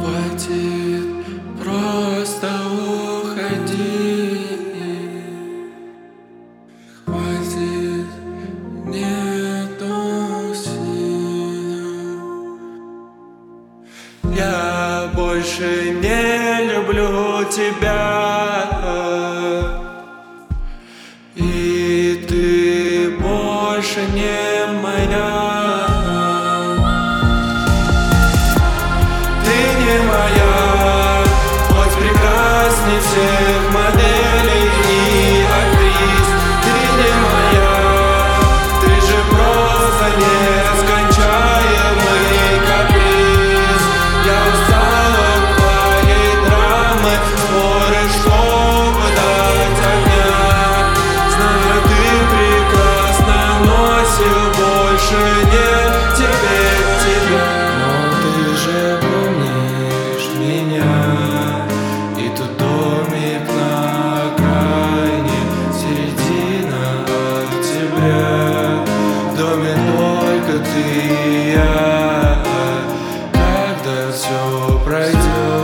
Хватит, просто уходи. Хватит, нету сил. Я больше не люблю тебя, и ты больше не моя. Всех моделей и актрис, ты не моя, ты же просто нескончаемый каприз. Я устал от твоей драмы, споры, чтобы дать огня. Знаю, ты прекрасно, носил больше нет теперь тебя. Но ты же помнишь меня. В доме только ты и я. Когда все пройдет.